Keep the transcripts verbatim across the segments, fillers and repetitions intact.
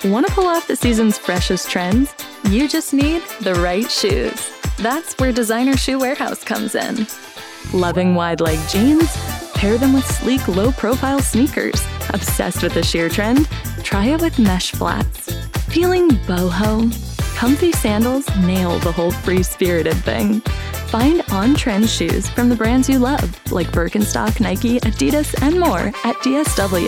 Want to pull off the season's freshest trends? You just need the right shoes. That's where Designer Shoe Warehouse comes in. Loving wide-leg jeans? Pair them with sleek, low-profile sneakers. Obsessed with the sheer trend? Try it with mesh flats. Feeling boho? Comfy sandals nail the whole free-spirited thing. Find on-trend shoes from the brands you love, like Birkenstock, Nike, Adidas, and more at D S W.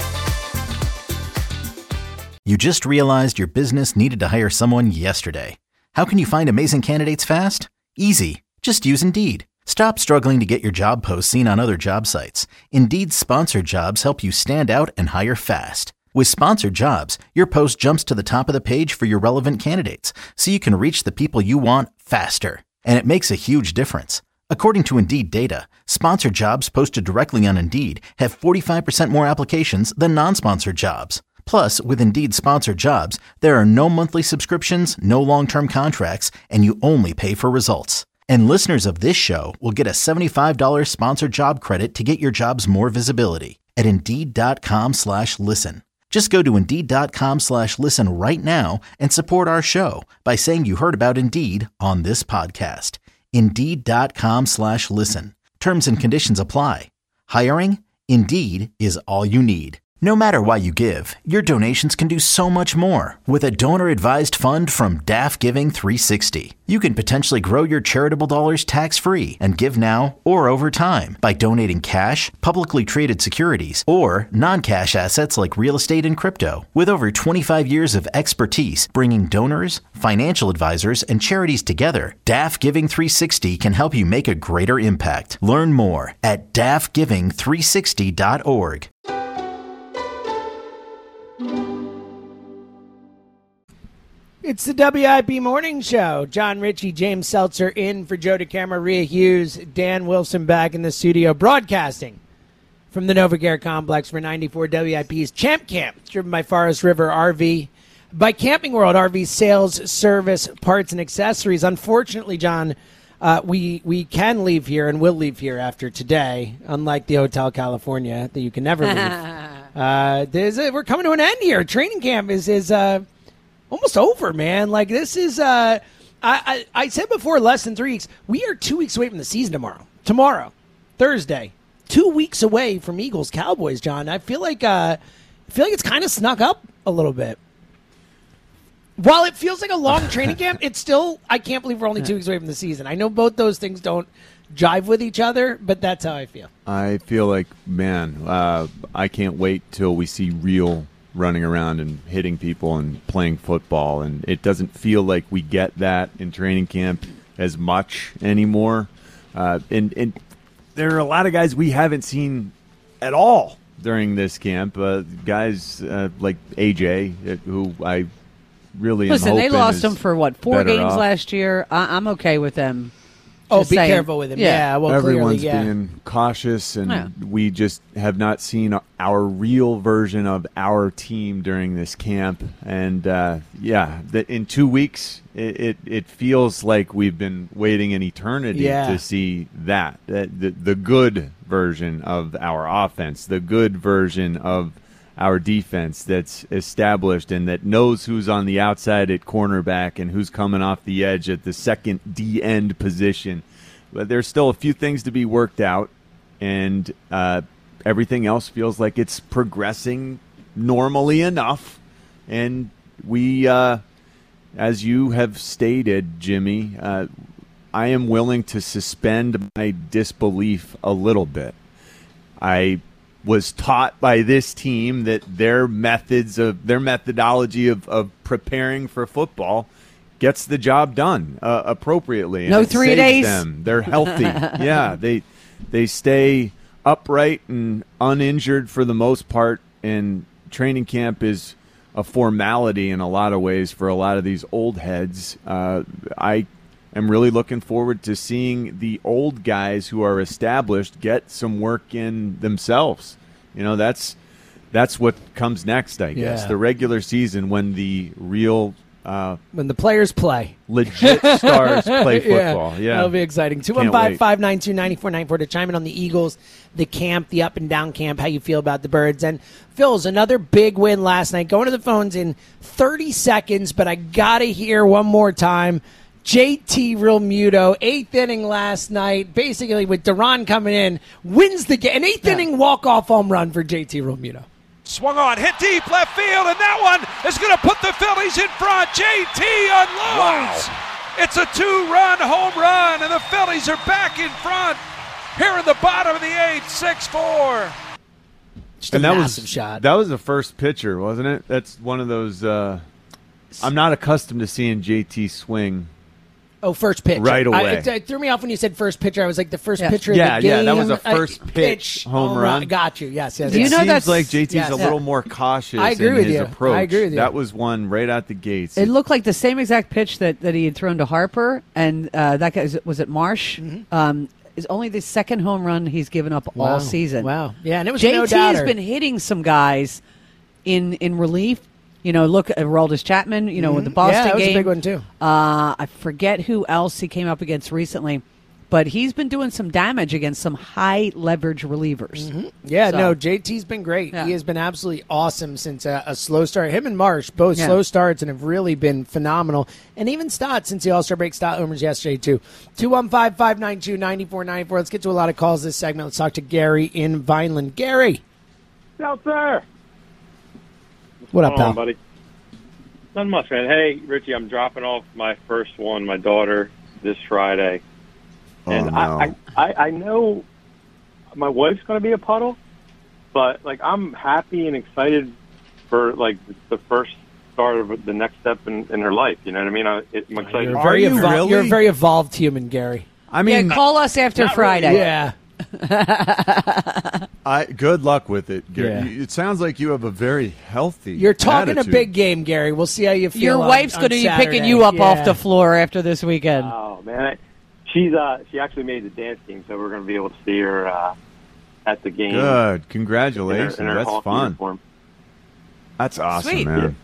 You just realized your business needed to hire someone yesterday. How can you find amazing candidates fast? Easy. Just use Indeed. Stop struggling to get your job posts seen on other job sites. Indeed's sponsored jobs help you stand out and hire fast. With sponsored jobs, your post jumps to the top of the page for your relevant candidates, so you can reach the people you want faster. And it makes a huge difference. According to Indeed data, sponsored jobs posted directly on Indeed have forty-five percent more applications than non-sponsored jobs. Plus, with Indeed sponsored jobs, there are no monthly subscriptions, no long-term contracts, and you only pay for results. And listeners of this show will get a seventy-five dollars sponsored job credit to get your jobs more visibility at Indeed.com slash listen. Just go to Indeed.com slash listen right now and support our show by saying you heard about Indeed on this podcast. Indeed.com slash listen. Terms and conditions apply. Hiring? Indeed is all you need. No matter what you give, your donations can do so much more. With a donor-advised fund from D A F Giving three sixty, you can potentially grow your charitable dollars tax-free and give now or over time by donating cash, publicly traded securities, or non-cash assets like real estate and crypto. With over twenty-five years of expertise bringing donors, financial advisors, and charities together, D A F Giving three sixty can help you make a greater impact. Learn more at D A F giving three sixty dot org. It's the W I P Morning Show. John Ritchie, James Seltzer in for Joe DeCamara, Rhea Hughes, Dan Wilson back in the studio, broadcasting from the Novacare Complex for ninety-four W I P's Champ Camp. It's driven by Forest River R V, by Camping World R V sales, service, parts, and accessories. Unfortunately, John, uh, we we can leave here and will leave here after today, unlike the Hotel California that you can never leave. uh, there's a, we're coming to an end here. Training camp is is. Uh, Almost over, man. Like, this is, uh, I, I, I said before, less than three weeks. We are two weeks away from the season tomorrow. Tomorrow, Thursday. Two weeks away from Eagles Cowboys, John. I feel like, uh, I feel like it's kind of snuck up a little bit. While it feels like a long training camp, it's still, I can't believe we're only two weeks away from the season. I know both those things don't jive with each other, but that's how I feel. I feel like, man, uh, I can't wait till we see real running around and hitting people and playing football, and it doesn't feel like we get that in training camp as much anymore. Uh, and, and there are a lot of guys we haven't seen at all during this camp. Uh, guys uh, like A J, who I really listen. am They lost him for what four games off. last year. I- I'm okay with them. Oh, Just be saying. careful with him. Yeah, Yeah, well, Everyone's clearly, yeah. being cautious, and Yeah. we just have not seen our real version of our team during this camp. And, uh, yeah, the, in two weeks, it, it, it feels like we've been waiting an eternity Yeah. to see that, that the, the good version of our offense, the good version of our defense that's established and that knows who's on the outside at cornerback and who's coming off the edge at the second D-end position. But there's still a few things to be worked out, and uh, everything else feels like it's progressing normally enough. And we, uh, as you have stated, Jimmy, uh, I am willing to suspend my disbelief a little bit. I was taught by this team that their methods of their methodology of, of preparing for football gets the job done uh, appropriately. And No it three saves days. Them. They're healthy. yeah, they they stay upright and uninjured for the most part. And training camp is a formality in a lot of ways for a lot of these old heads. Uh, I am really looking forward to seeing the old guys who are established get some work in themselves. You know, that's that's what comes next, I guess. Yeah. The regular season, when the real Uh, when the players play. Legit stars play football. Yeah. yeah. That'll be exciting. two one five, five nine two, nine four nine four to chime in on the Eagles, the camp, the up and down camp, how you feel about the Birds. And Phil's another big win last night. Going to the phones in thirty seconds, but I got to hear one more time. J T Realmuto, eighth inning last night, basically with Duran coming in, wins the game. An eighth yeah. inning walk-off home run for J T Realmuto. Swung on, hit deep left field, and that one is going to put the Phillies in front. J T unloads. Wow. It's a two-run home run, and the Phillies are back in front here in the bottom of the eighth, six four. Just a and that massive was, shot. That was the first pitcher, wasn't it? That's one of those uh, – I'm not accustomed to seeing J T swing. Oh, first pitch. Right away. I, it, it threw me off when you said first pitcher. I was like, the first yeah. pitcher yeah, of the game. Yeah, that was a first I, pitch, pitch home oh, run. Right. Got you. Yes, yes. Do you yes. know Seems that's like J T's yes, a yeah. little more cautious I agree in with his you. approach. I agree with you. That was one right out the gates. It looked like the same exact pitch that, that he had thrown to Harper, and uh, that guy, was it Marsh? Mm-hmm. Um, is only the second home run he's given up wow. all season. Wow. Yeah, and it was J T no doubter. has been hitting some guys in in relief. You know, look at Aroldis Chapman, you know, mm-hmm. with the Boston yeah, that was game. a big one, too. Uh, I forget who else he came up against recently, but he's been doing some damage against some high-leverage relievers. Mm-hmm. Yeah, so. no, J T's been great. Yeah. He has been absolutely awesome since a, a slow start. Him and Marsh, both yeah. slow starts and have really been phenomenal. And even Stott, since the All-Star break, Stott homers yesterday, too. two one five, five nine two, nine four nine four. Let's get to a lot of calls this segment. Let's talk to Gary in Vineland. Gary. Out there. What up, pal? On, buddy? Not much, man. Hey, Richie, I'm dropping off my first one, my daughter, this Friday. Oh, and no. I, I, I know my wife's going to be a puddle, but, like, I'm happy and excited for, like, the first start of the next step in, in her life. You know what I mean? I, it, I'm excited. You're, Are very you evol- really? you're a very evolved human, Gary. I mean, yeah, call us after Friday. really. Yeah. I, good luck with it, Gary. Yeah. You- It sounds like you have a very healthy You're talking attitude. a big game, Gary. We'll see how you feel. Your on- wife's on going to be Saturday. picking you up Yeah. off the floor after this weekend. Oh, man. She's uh, she actually made the dance team, so we're going to be able to see her uh, at the game. Good. Congratulations. In her, in her That's hockey fun. uniform. That's awesome, Sweet. man.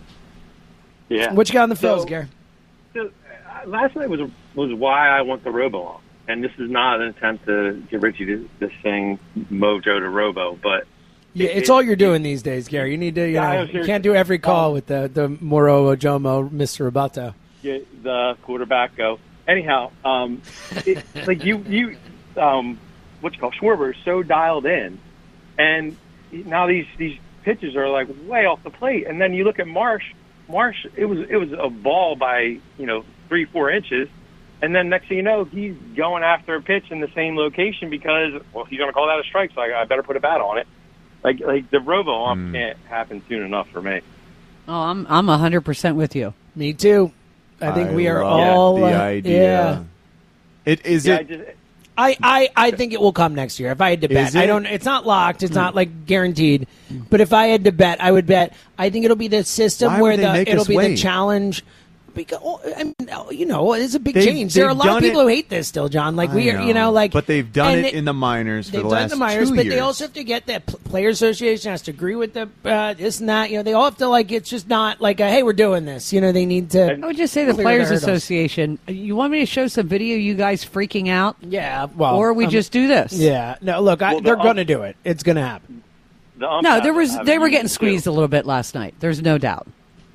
Yeah. What you got on the fills, So- Gary? So, uh, last night was was why I want the Robo on. And this is not an attempt to get Richie to, to sing Mojo to Robo, but Yeah, it's all you're doing these days, Gary. You need to, you Yeah, I know, was here- you can't do every call um, with the the Moro Ojomo, Mister Roboto. get the quarterback go. Anyhow, um, it, like you, you, um, what you call Schwarber is so dialed in, and now these these pitches are like way off the plate. And then you look at Marsh. Marsh, it was it was a ball by you know three four inches, and then next thing you know, he's going after a pitch in the same location because well he's going to call that a strike, so I, I better put a bat on it. Like like the Robo off Mm. can't happen soon enough for me. Oh, I'm I'm one hundred percent with you. Me too. I think we are love all. the uh, idea. Yeah. It is Yeah, I it. just, I, I, I think it will come next year. If I had to bet, Is I it? don't. It's not locked. It's not like guaranteed. But if I had to bet, I would bet. I think it'll be the system Why where would they the make it'll us be the wait? challenge. Because oh, I mean, oh, you know, it's a big They've- change. There are a they've lot of done people it- who hate this still, John. Like I we are, you know, like. but they've done and it in the minors for They've the done last the minors, two but years. they also have to get that pl- Players Association has to agree with the uh, this and that. You know, they all have to like. It's just not like, a, hey, we're doing this. You know, they need to. I would just say the Clear the Players hurdles. Association. You want me to show some video? You guys freaking out, Yeah, well, or we um, just do this? Yeah, no. Look, I, Well, the they're ump- going to do it. It's going to happen. the ump No, has- there was have they were used getting it, too. squeezed a little bit last night. There's no doubt.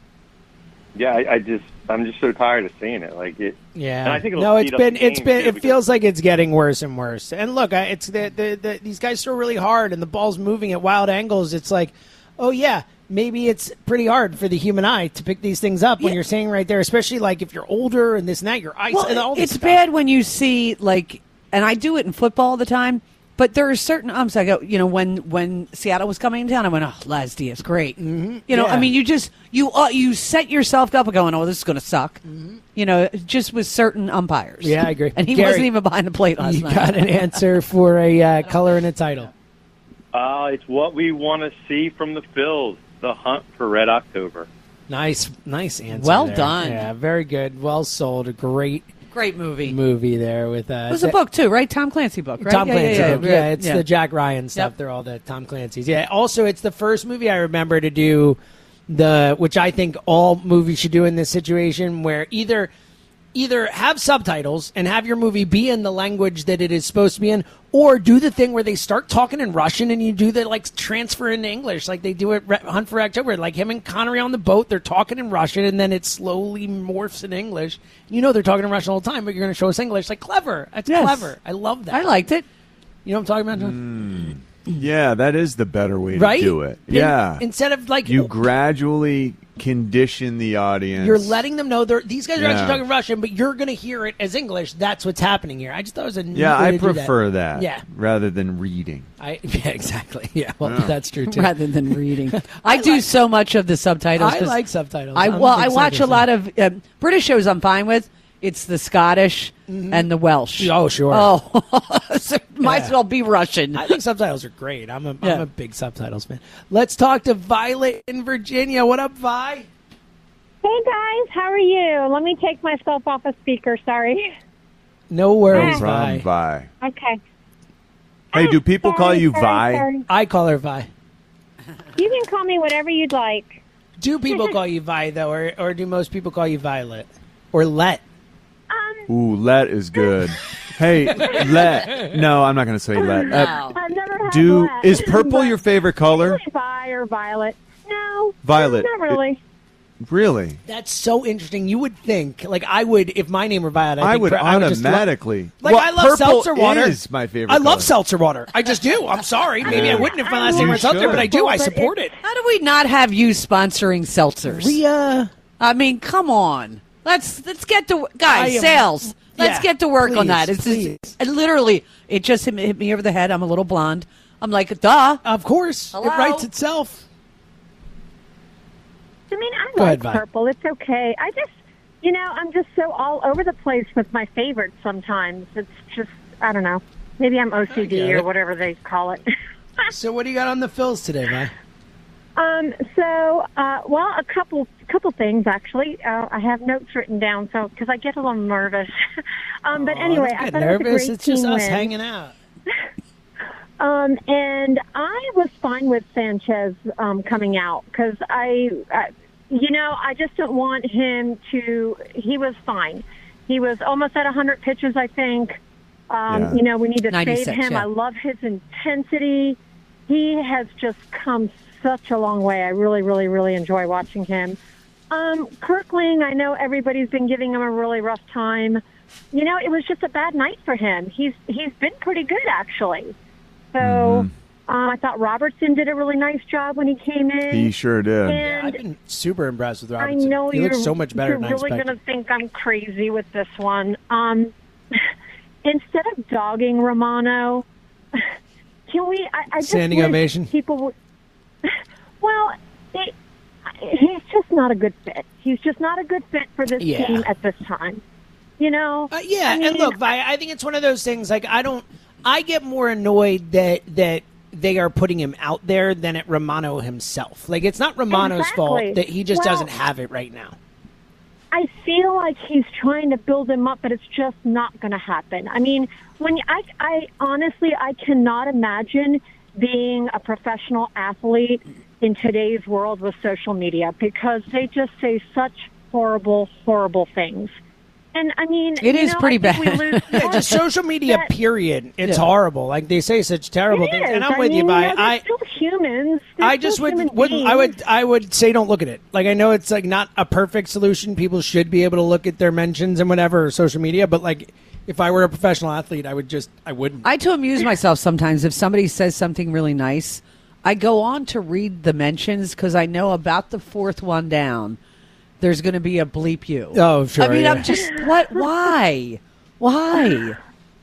Yeah, I, I just I'm just so tired of seeing it. Like it. Yeah. And I think it'll no, speed it's up been the it's game, been too, it because- feels like it's getting worse and worse. And look, I, it's the, the, the these guys throw really hard and the ball's moving at wild angles. It's like, oh yeah, maybe it's pretty hard for the human eye to pick these things up when Yeah. you're saying right there, especially like if you're older and this and that, your eyes and all Well, this it's stuff. bad when you see like, and I do it in football all the time. But there are certain umps. I go, you know, when when Seattle was coming in town, I went, oh, Laz Diaz, great. Mm-hmm. You know, Yeah. I mean, you just you uh, you set yourself up going, oh, this is going to suck. Mm-hmm. You know, just with certain umpires. Yeah, I agree. And he Gary, wasn't even behind the plate last You night. got an answer for a uh, color and a title. Uh, it's what we want to see from the Phils, the hunt for Red October. Nice, nice answer. Well there. done. Yeah, very good. Well sold. A great Great movie. movie there with uh, It was a book too, right? Tom Clancy book, right? Tom Yeah, Clancy yeah, book. yeah, Yeah, it's yeah. the Jack Ryan stuff. Yep. They're all the Tom Clancy's. Yeah. Also, it's the first movie I remember to do the which I think all movies should do in this situation, where either either have subtitles and have your movie be in the language that it is supposed to be in, or do the thing where they start talking in Russian and you do the like transfer into English, like they do at Re- Hunt for October. Like him and Connery on the boat, they're talking in Russian and then it slowly morphs in English. You know they're talking in Russian all the time, but you're going to show us English. Like clever. That's Yes. clever. I love that. I liked it. You know what I'm talking about, John? Mm. Yeah, that is the better way Right? to do it. In- yeah. Instead of like You gradually condition the audience. You're letting them know they're, these guys are Yeah. actually talking Russian, but you're going to hear it as English. That's what's happening here. I just thought it was a neat Yeah, way I to do prefer that. Yeah, rather than reading. I yeah exactly. Yeah, well, Yeah. that's true too. Rather than reading. I, do so much of the subtitles. I 'cause like subtitles. I I'm a well, big I watch a subtitle lot fan. of um, British shows. I'm fine with. It's the Scottish and the Welsh. Oh, sure. Oh, so might Yeah. as well be Russian. I think subtitles are great. I'm a Yeah. am a big subtitles fan. Let's talk to Violet in Virginia. What up, Vi? Hey guys, how are you? Let me take myself off a speaker, sorry. No worries, From Vi. Vi. Okay. Hey, do people call Sorry, you sorry, Vi? sorry. I call her Vi. You can call me whatever you'd like. Do people call you Vi though, or or do most people call you Violet or Let? Um, Ooh, let is good. Hey, let. No, I'm not going to say let. Uh, No. I've never had do black. is purple But your favorite color? Vi or Violet? No. Violet. Not really. Really? That's so interesting. You would think, like I would, if my name were Violet, I, I think would per- I would just lo- automatically. Like Well, I love purple seltzer water. Is my favorite. I love color. seltzer water. I just do. I'm sorry. Maybe I wouldn't if my last name You was seltzer, should. but I do. I But support it. How do we not have you sponsoring seltzers? Rhea. I mean, come on. Let's let's get to I guys am- sales. Let's Yeah, get to work on please, that. It's please. just, it literally it just hit me, hit me over the head. I'm a little blonde. I'm like, duh. Of course, Hello? it writes itself. I mean, I Go like ahead, Vi. purple. It's okay. I just, you know, I'm just so all over the place with my favorites sometimes. It's just, I don't know. Maybe I'm O C I D get or it. whatever they call it. So what do you got on the fills today, Vi? Um, so, uh, well, a couple, couple things actually. Uh, I have notes written down, so because I get a little nervous. um, but Oh, anyway, don't I get thought nervous. it was a great It's just team us win. hanging out. Um, and I was fine with Sanchez um, coming out because I, I, you know, I just don't want him to. He was fine. He was almost at one hundred pitches, I think. Um, Yeah. You know, we need to ninety-six, save him. yeah. I love his intensity. He has just come such a long way. I really, really, really enjoy watching him. Um, Kirkling, I know everybody's been giving him a really rough time. You know, it was just a bad night for him. He's he's been pretty good actually. So um, I thought Robertson did a really nice job when he came in. He sure did. and I've been super impressed with I Robertson. know he you're, looks so much better you're than I really expected. going to think I'm crazy with this one. Um, instead of dogging Romano, can we? I, I just Standing wish ovation? People would. Well, it, he's just not a good fit. He's just not a good fit for this Yeah. team at this time. You know? Uh, yeah, I and mean, look, Vi, I think it's one of those things. Like, I don't, I get more annoyed that that they are putting him out there than at Romano himself. Like, it's not Romano's Exactly. fault that he just Well- doesn't have it right now. I feel like he's trying to build him up, but it's just not going to happen. I mean, when I, I honestly, I cannot imagine being a professional athlete in today's world with social media because they just say such horrible, horrible things. And I mean, It you is know, pretty I think bad. We lose Yeah, just social media. that- Period. It's Yeah. horrible. Like they say such terrible It things, is. and I'm I with you, mean, Vi. know, they're I. still humans. They're I just still would, human would I would beings. I would say don't look at it. Like I know it's like not a perfect solution. People should be able to look at their mentions and whatever or social media, but like if I were a professional athlete, I would just I wouldn't. I to amuse myself sometimes if somebody says something really nice, I go on to read the mentions because I know about the fourth one down. There's going to be a bleep you. Oh, sure, I mean, yeah. I'm just what? Why? Why?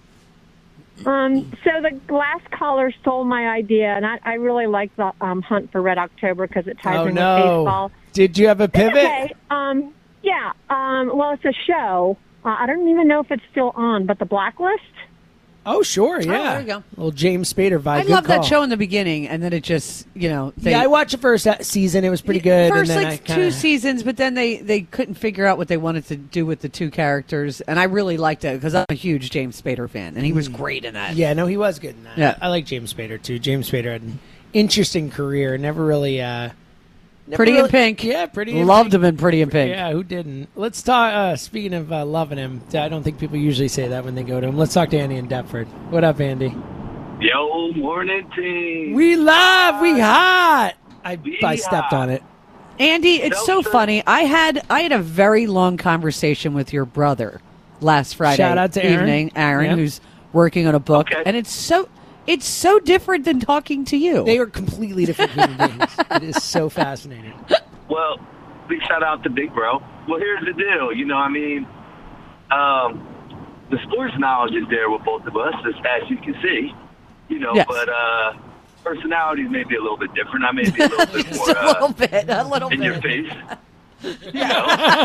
Um, so the last caller stole my idea, and I, I really like the um, Hunt for Red October because it ties Oh in with no! baseball. Did you have a pivot? Okay. Um, yeah. Um, well, it's a show. Uh, I don't even know if it's still on, but The Blacklist. Oh sure, yeah. there you go. Little James Spader vibe. I Good love that call. show in the beginning, and then it just, you know, they, yeah, I watched the first uh, season. It was pretty good. First, and then like I kinda, two seasons, but then they they couldn't figure out what they wanted to do with the two characters, and I really liked it because I'm a huge James Spader fan, and he was great in that. Yeah, no, he was good in that. Yeah. I, I like James Spader too. James Spader had an interesting career. Never really, uh, Never Pretty in really- Pink. Yeah, Pretty in Loved Pink. him in Pretty in Pink. Yeah, who didn't? Let's talk. Uh, speaking of uh, loving him, I don't think people usually say that when they go to him. Let's talk to Andy in Deptford. What up, Andy? Yo, morning team. We love, we hot. I We I stepped hot. on it. Andy, it's so Seltzer. funny. I had I had a very long conversation with your brother last Friday Shout out to Aaron. evening, Aaron, Yep. who's working on a book, Okay. and it's so it's so different than talking to you. They are completely different human beings. It is so fascinating. Well, big shout out to Big Bro. Well, here's the deal. You know, I mean, um, the sports knowledge is there with both of us, as, as you can see. You know, Yes. but uh, personalities may be a little bit different. I may be a little bit Just more a little uh, bit, a little in bit. your face. You know,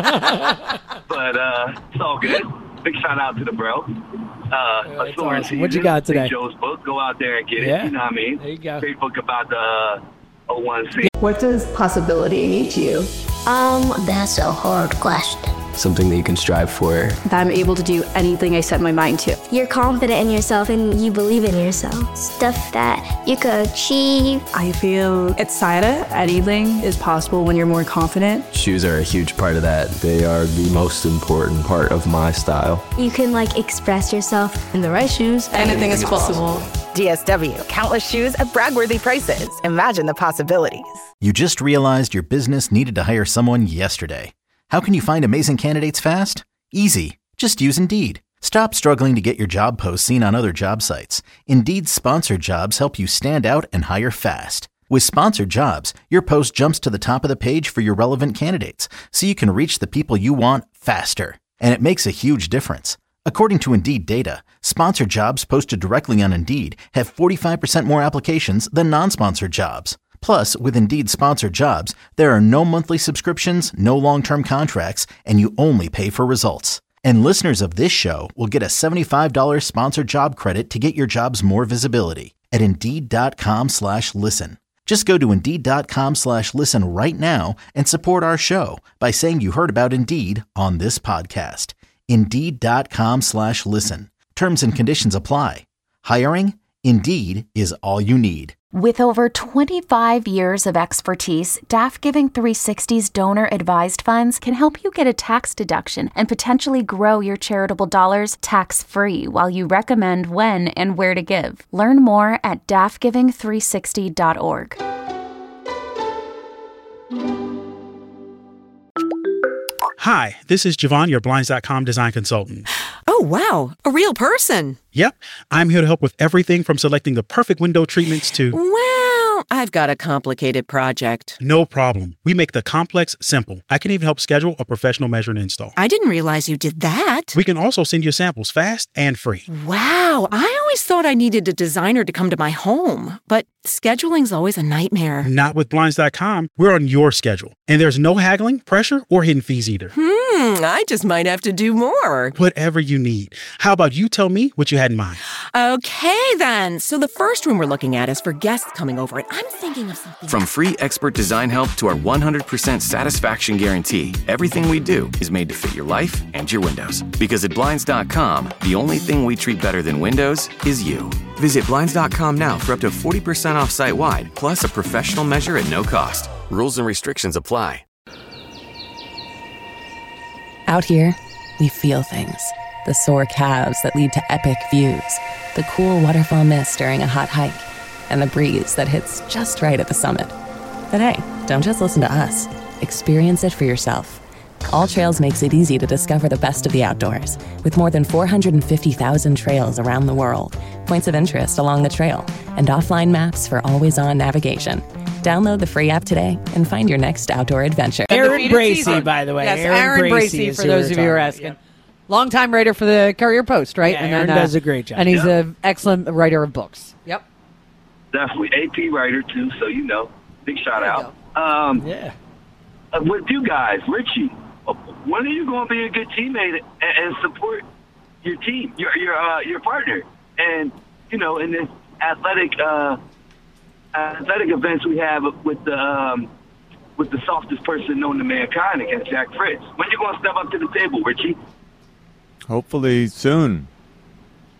but uh, it's all good. Big shout out to the bro. Uh, that's A Soaring awesome. What you Season, got today? Big Joe's book. Go out there and get Yeah. it. You know what I mean? There you go. Great book about the uh, oh one C. What does possibility mean to you? Um, that's a hard question. Something that you can strive for. That I'm able to do anything I set my mind to. You're confident in yourself and you believe in yourself. Stuff that you could achieve. I feel excited. Anything is possible when you're more confident. Shoes are a huge part of that. They are the most important part of my style. You can like express yourself in the right shoes. Anything is possible. D S W, countless shoes at brag-worthy prices. Imagine the possibilities. You just realized your business needed to hire someone yesterday. How can you find amazing candidates fast? Easy. Just use Indeed. Stop struggling to get your job posts seen on other job sites. Indeed's sponsored jobs help you stand out and hire fast. With sponsored jobs, your post jumps to the top of the page for your relevant candidates, so you can reach the people you want faster. And it makes a huge difference. According to Indeed data, sponsored jobs posted directly on Indeed have forty-five percent more applications than non-sponsored jobs. Plus, with Indeed sponsored jobs, there are no monthly subscriptions, no long-term contracts, and you only pay for results. And listeners of this show will get a seventy-five dollars sponsored job credit to get your jobs more visibility at Indeed.com slash listen. Just go to Indeed.com slash listen right now and support our show by saying you heard about Indeed on this podcast. Indeed.com slash listen. Terms and conditions apply. Hiring? Indeed is all you need. With over twenty-five years of expertise, Daft Giving three sixty's donor-advised funds can help you get a tax deduction and potentially grow your charitable dollars tax-free while you recommend when and where to give. Learn more at daft giving three sixty dot org. Hi, this is Javon, your Blinds dot com design consultant. Oh, wow. A real person. Yep, I'm here to help with everything from selecting the perfect window treatments to... Well, I've got a complicated project. No problem. We make the complex simple. I can even help schedule a professional measure and install. I didn't realize you did that. We can also send you samples fast and free. Wow. I always thought I needed a designer to come to my home, but scheduling's always a nightmare. Not with Blinds dot com. We're on your schedule. And there's no haggling, pressure, or hidden fees either. Hmm, I just might have to do more. Whatever you need. How about you tell me what you had in mind? Okay, then. So the first room we're looking at is for guests coming over, and I'm thinking of something. From free expert design help to our one hundred percent satisfaction guarantee, everything we do is made to fit your life and your windows. Because at Blinds dot com, the only thing we treat better than windows is you. Visit Blinds dot com now for up to forty percent off site-wide, plus a professional measure at no cost. Rules and restrictions apply. Out here, we feel things. The sore calves that lead to epic views, the cool waterfall mist during a hot hike, and the breeze that hits just right at the summit. But hey, don't just listen to us. Experience it for yourself. All Trails makes it easy to discover the best of the outdoors, with more than four hundred fifty thousand trails around the world, points of interest along the trail, and offline maps for always-on navigation. Download the free app today and find your next outdoor adventure. Aaron Bracey, by the way. Yes, Aaron, Aaron Bracey, Bracey, for those of you who are asking. Yep. Longtime writer for the Courier Post, right? Yeah, and Aaron then, uh, does a great job. And he's Yep. an excellent writer of books. Yep. Definitely. A P writer, too, so you know. Big shout out. Um, yeah. Uh, with you guys, Richie, uh, when are you going to be a good teammate and, and support your team, your your uh, your partner? And, you know, in this athletic uh, athletic events we have with the um, with the softest person known to mankind against Jack Fritz. When you going to step up to the table, Richie? Hopefully soon.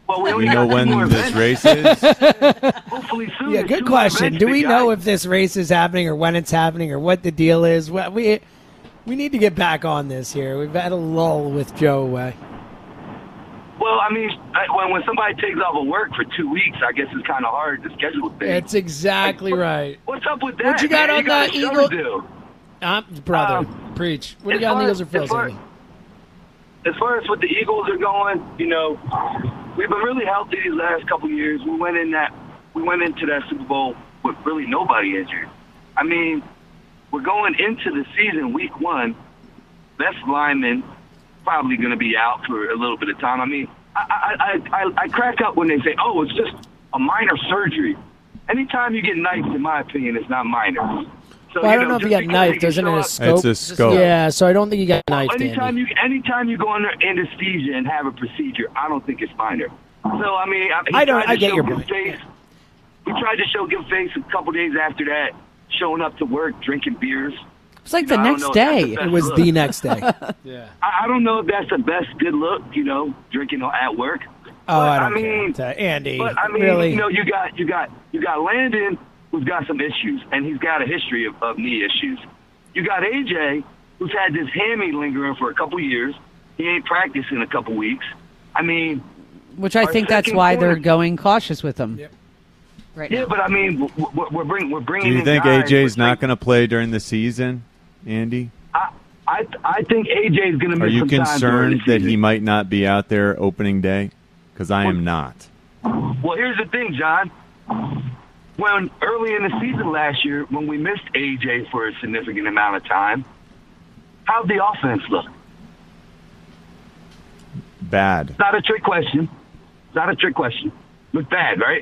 Well, we only You know got two when more this events. race is? Hopefully soon. Yeah, There's good two more question. events, Do we big know guy. if this race is happening or when it's happening or what the deal is? Well, we we need to get back on this here. We've had a lull with Joe away. Well, I mean, I- when when somebody takes off of work for two weeks, I guess it's kind of hard to schedule things. That's exactly right. What's up with that? What you got man? on you got the a show Eagle- to do. Um, brother, Um, preach. What do you as got on the far- Eagles or as Phillies? far- Andy? As far as what the Eagles are going, you know, we've been really healthy these last couple of years. We went in that, we went into that Super Bowl with really nobody injured. I mean, we're going into the season, week one. Best lineman probably going to be out for a little bit of time. I mean, I, I, I, I crack up when they say, "Oh, it's just a minor surgery." Anytime you get knifed, in my opinion, it's not minor. So, Well, I you don't know if just you got because knifed. they can Isn't it show a up- scope? It's a scope. Yeah, so I don't think you got knifed, Anytime Andy. you anytime you go under anesthesia and have a procedure, I don't think it's minor. So I mean, I, he I don't- tried to I get show your good point. Face. He tried to show good face a couple days after that, showing up to work, drinking beers. It's like You the know, I don't next know if that's day. the best It was look. the next day. Yeah. I, I don't know if that's the best good look, you know, drinking at work. Oh, But, I don't mean, care. Andy, But I mean, really? you know, you got you got you got Landon, who's got some issues, and he's got a history of, of knee issues. You got A J, who's had this hammy lingering for a couple years. He ain't practiced in a couple weeks. I mean, Which I our think that's second why they're corner- going cautious with him. Right Yeah, now. but I mean, w- w- we're bringing we're bringing. Do you in think guys A J's with, not like, going to play during the season, Andy? I I I think A J's going to miss Are you some time during concerned the that season. he might not be out there opening day? Because I am not. Well, here's the thing, John. When early in the season last year, when we missed A J for a significant amount of time, how'd the offense look? Bad. Not a trick question. Not a trick question. Look bad, right?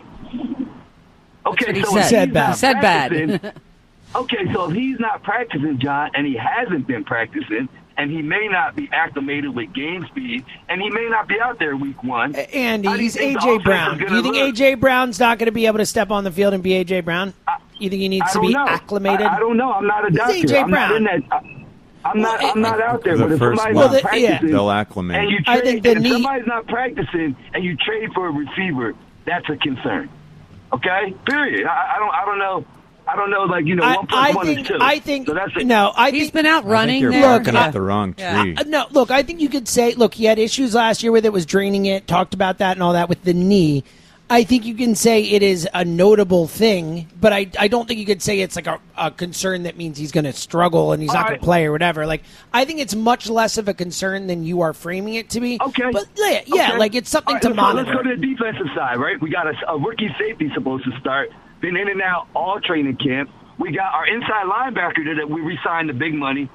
Okay, what he so said. if Said he's bad. not He said bad. practicing- okay, so if he's not practicing, John, and he hasn't been practicing, and he may not be acclimated with game speed, and he may not be out there week one. Andy, how do you he's A think the J offense Brown. is Do gonna you think look? A J Brown's not going to be able to step on the field and be A J Brown? You think he needs I to don't be know. acclimated? I, I don't know. I'm not a He's doctor. A J I'm Brown. not in that. I, I'm not. I'm not out there. The But if first somebody's month, not Well, the- yeah. practicing, they'll acclimate. and you I trade, think the and if knee- somebody's not practicing, and you trade for a receiver, that's a concern. Okay. Period. I, I don't. I don't know. I don't know. Like you know, I- one plus I one think- is two. I think- So that's it. no, I He's think, been out I think running you're there. barking I- up the wrong tree. Yeah. Uh, no, look, I think you could say, look, he had issues last year with it, was draining it, talked about that and all that with the knee. I think you can say it is a notable thing, but I, I don't think you could say it's like a, a concern that means he's going to struggle and he's not All going right. to play or whatever. Like, I think it's much less of a concern than you are framing it to be. Okay. But yeah, yeah Okay. like it's something All right, to let's go- monitor. Let's go to the defensive side, right? We got a, a rookie safety supposed to start. Been in and out all training camp. We got our inside linebacker that we re-signed the big money.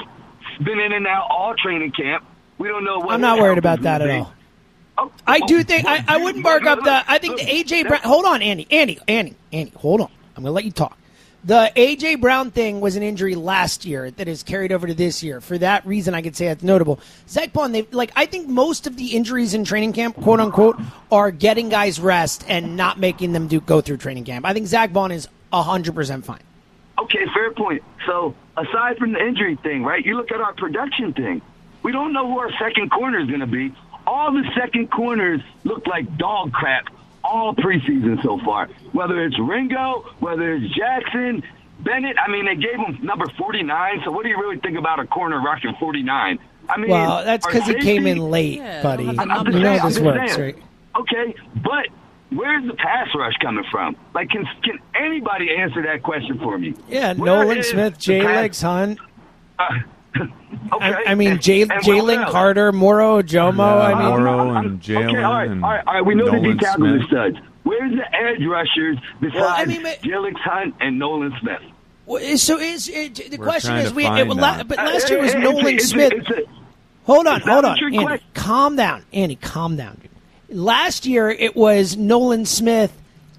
Been in and out all training camp. We don't know what. I'm not his worried health about is that gonna at be. all. Oh, I oh, do think I, I look, wouldn't bark look, up the. look, I think look, the A J that's- Brown. Hold on, Andy, Andy, Andy, Andy. Hold on. I'm going to let you talk. The A J Brown thing was an injury last year that is carried over to this year. For that reason, I could say that's notable. Zach Bond, they like. I think most of the injuries in training camp, quote unquote, are getting guys rest and not making them do go through training camp. I think Zach Bond is hundred percent fine. Okay, fair point. So aside from the injury thing, right? You look at our production thing. We don't know who our second corner is going to be. All the second corners look like dog crap all preseason so far. Whether it's Ringo, whether it's Jackson, Bennett. I mean, they gave him number forty-nine. So what do you really think about a corner rocking forty-nine? I mean, Well, that's our because he came safety- in late, Yeah, buddy. I'm- You I'm know just saying, how I'm this just works, saying. right? Okay, but where's the pass rush coming from? Like, can can anybody answer that question for me? Yeah, Where Nolan is Smith, the Jay pass- Legs Hunt. Uh, okay. I, I mean, And- Jay, and what Jalen else? Carter, Moro Jomo. Yeah, I mean, Moro I'm- I'm- and Jalen Okay, all right, and all right, all right. We know Nolan the D tackles Smith. are studs. Where's the edge rushers besides Well, I mean, but- Jalen Hunt and Nolan Smith? Well, so is it, the We're question trying is to we it, find la- that. but Uh, last year was it's a- Nolan it's a- Smith. it's a- Hold on, it's not hold a on, trick Andy. question. Calm down, Andy. Calm down. Dude. Last year it was Nolan Smith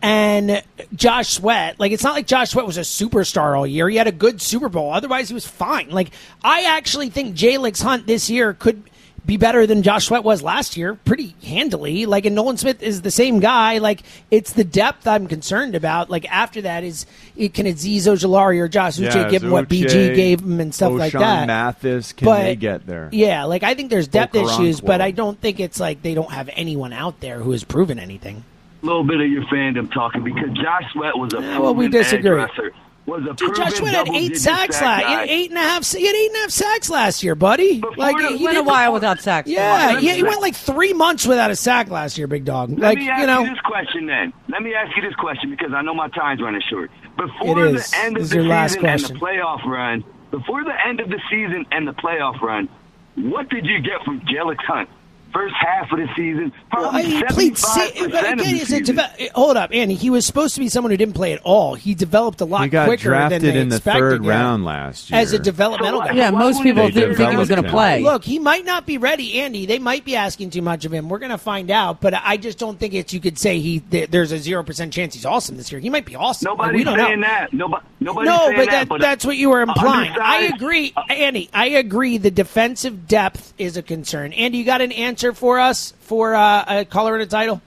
and Josh Sweat. Like, it's not like Josh Sweat was a superstar all year. He had a good Super Bowl. Otherwise, he was fine. Like, I actually think Jay Legs Hunt this year could be better than Josh Sweat was last year pretty handily. Like, and Nolan Smith is the same guy. Like, it's the depth I'm concerned about. Like, after that is, it, can Azeez Ojulari or Josh Uche yeah, give him what B G gave him and stuff O'Shawn like that? Mathis, can but, they get there? Yeah, like, I think there's depth Okoronkwo. issues, but I don't think it's like they don't have anyone out there who has proven anything. A little bit of your fandom talking because Josh Sweat was a Yeah, well, we proven disagree. edge rusher. Was a Dude, Josh Sweat had eight double-digit sacks sack last. He guy. had eight and a half. He had eight and a half sacks last year, buddy. Like the- he went a didn't- while without sacks. Yeah, Let yeah, me- he went like three months without a sack last year, big dog. Let Like me ask you know, this question then. Let me ask you this question because I know my time's running short. Before It is. the end of This is the your last season and question. the playoff run, before the end of the season and the playoff run, what did you get from Jelix Hunt? First half of the season, Well, probably he played. seventy-five Sa- percent of again, the it's a season. deve- hold up, Andy. He was supposed to be someone who didn't play at all. He developed a lot He got quicker drafted than they in the expected, third yeah. round last year. As a developmental So guy. why- Yeah, why most people They didn't think he was developed gonna him. play. Look, he might not be ready, Andy. They might be asking too much of him. We're going to find out, but I just don't think it's. You could say he. th- There's a zero percent chance he's awesome this year. He might be awesome. Like, Nobody's we don't saying know. that. Nobody, nobody's No, saying but, that, that, but that's what you were implying. I undersized- agree, Andy. I agree. The defensive depth is a concern. Andy, you got an answer for us for uh, a caller and a title?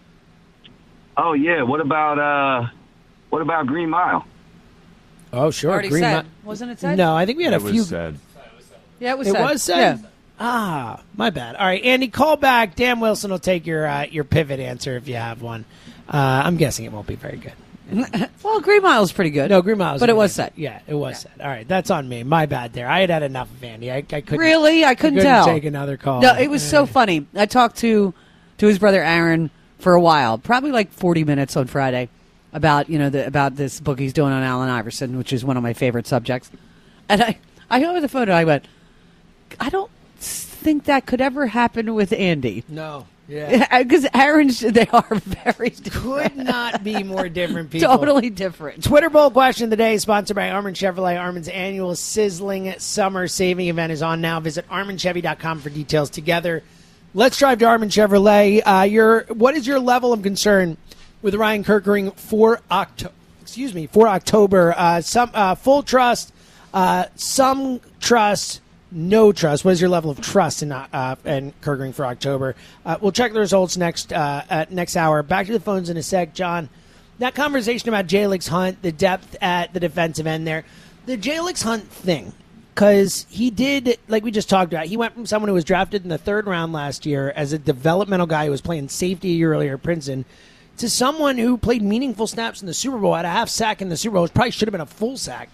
Oh yeah. What about uh, what about Green Mile? Oh, sure. Already Green said. Mi- Wasn't it said? No, I think we had It a was few. said. Yeah, it was It said. was said. Yeah. Ah, my bad. All right, Andy, call back. Dan Wilson will take your uh, your pivot answer if you have one. Uh, I'm guessing it won't be very good. Well, Green Mile's pretty good. No, Green Mile, but it was said. Yeah, it was said. All right, that's on me. My bad there. I had had enough of Andy. I, I couldn't Really? I couldn't, tell. take another call. No, it was so funny. I talked to to his brother Aaron for a while, probably like forty minutes on Friday, about you know the, about this book he's doing on Allen Iverson, which is one of my favorite subjects. And I I over the phone and I went, I don't think that could ever happen with Andy. No. Yeah. Because Aaron's, they are very Could not be more different people. totally different. Twitter poll question of the day, sponsored by Armin Chevrolet. Armin's annual sizzling summer saving event is on now. Visit armin chevy dot com for details. Together, let's drive to Armin Chevrolet. Uh, your what is your level of concern with Ryan Kirkering for October? Excuse me, for October. Uh, some uh, full trust, uh, some trust. No trust. What is your level of trust in uh, in Kirkering for October? Uh, we'll check the results next uh, at next hour. Back to the phones in a sec, John. That conversation about Jelix Hunt, the depth at the defensive end there, the Jelix Hunt thing, because he did, like we just talked about, he went from someone who was drafted in the third round last year as a developmental guy who was playing safety a year earlier at Princeton to someone who played meaningful snaps in the Super Bowl, had a half sack in the Super Bowl, which probably should have been a full sack.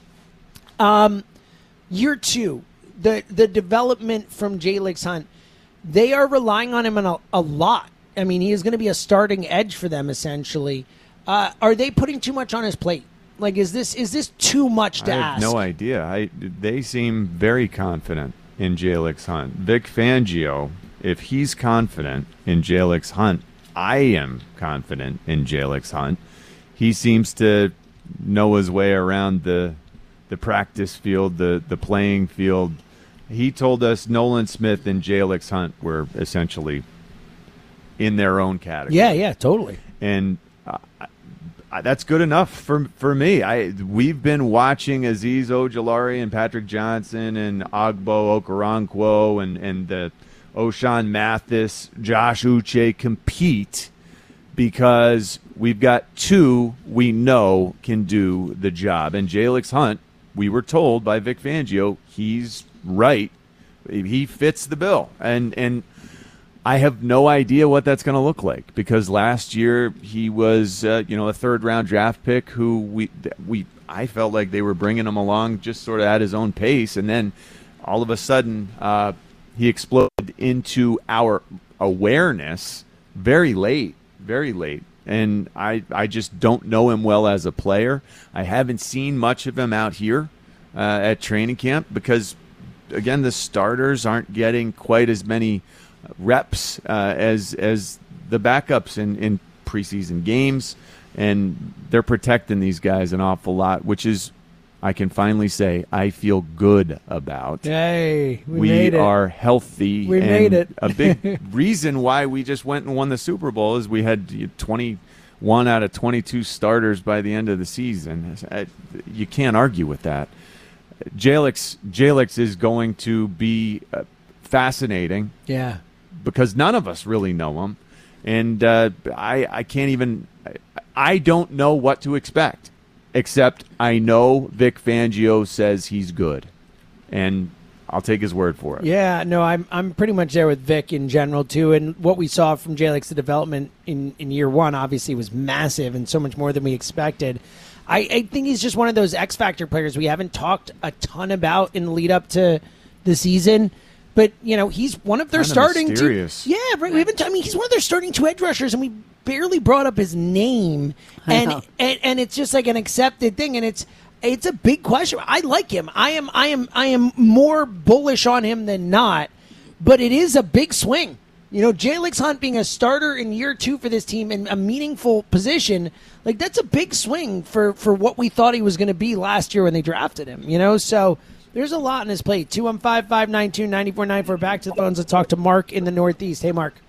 Um, year two. The the development from Jelix Hunt, they are relying on him in a, a lot. I mean, he is going to be a starting edge for them, essentially. Uh, are they putting too much on his plate? Like, is this is this too much to I have ask? no idea. I, they seem very confident in Jelix Hunt. Vic Fangio, if he's confident in Jelix Hunt, I am confident in Jelix Hunt. He seems to know his way around the the practice field, the, the playing field. He told us Nolan Smith and Jelix Hunt were essentially in their own category. Yeah, yeah, totally. And uh, I, that's good enough for for me. I we've been watching Azeez Ojulari and Patrick Johnson and Ogbo Okoronkwo and and the O'Shawn Mathis, Josh Uche compete because we've got two we know can do the job. And Jelix Hunt, we were told by Vic Fangio, he's right. He fits the bill. And and I have no idea what that's going to look like because last year he was, uh, you know, a third-round draft pick who we we I felt like they were bringing him along just sort of at his own pace, and then all of a sudden uh, he exploded into our awareness very late, very late. And I, I just don't know him well as a player. I haven't seen much of him out here uh, at training camp because, again, the starters aren't getting quite as many reps uh, as as the backups in, in preseason games. And they're protecting these guys an awful lot, which is, I can finally say, I feel good about. Hey, we, we made it. are healthy. We and made it. A big reason why we just went and won the Super Bowl is we had twenty-one out of twenty-two starters by the end of the season. You can't argue with that. Jelix, Jelix is going to be uh, fascinating. Yeah. Because none of us really know him. And uh, I, I can't even – I don't know what to expect, except I know Vic Fangio says he's good. And I'll take his word for it. Yeah, no, I'm I'm pretty much there with Vic in general, too. And what we saw from J-Lex, the development in, in year one, obviously was massive and so much more than we expected. I, I think he's just one of those X-Factor players we haven't talked a ton about in the lead up to the season. But, you know, he's one of their Kinda starting mysterious. two. Yeah, right. We haven't. I mean, he's one of their starting two edge rushers, and we barely brought up his name. And, and and it's just like an accepted thing, and it's it's a big question. I like him. I am I am I am more bullish on him than not. But it is a big swing. You know, J-Lex Hunt being a starter in year two for this team in a meaningful position, like that's a big swing for for what we thought he was going to be last year when they drafted him. You know, so. There's a lot in his plate. two one five, five nine two, nine four nine four. Back to the phones to talk to Mark in the Northeast. Hey, Mark.